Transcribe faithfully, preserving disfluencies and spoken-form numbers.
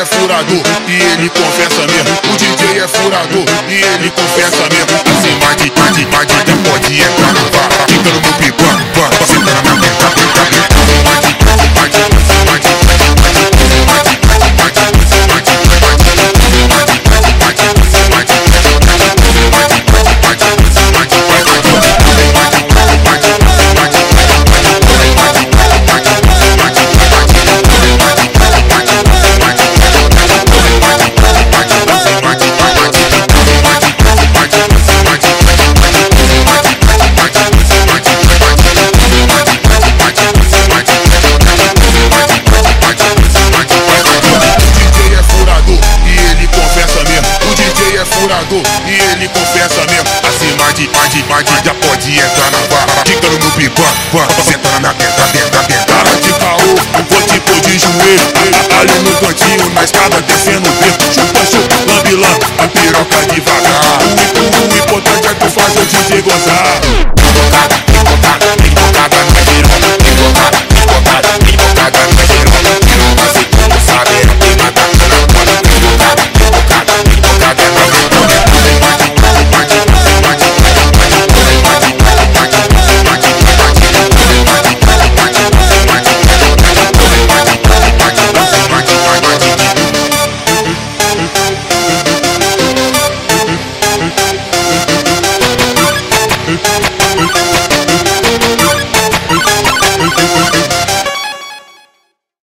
é furador e ele confessa mesmo. O D J é furador e ele confessa mesmo. Assim, vai de, vai de, vai de, até pode entrar na vara. Fica no meu pipã, pã, senta na minha teta, teta, teta. Vai de, vai de, vai de, vai de, vai de, vai de, vai de, vai de, vai de, vai de, vai de, e ele confessa mesmo. Assim, vai de, vai de, vai de, já pode entrar na vara. Fica no meu pipã, pã, senta na minha teta, teta, teta. Cara de caô, vou te pôr de joelho. Ali no cantinho, na escada, descendo o dedo. Chupa, chupa, lambe, lambe, a piroca devagar. O, o, o importante é tu fazer o D J gozar.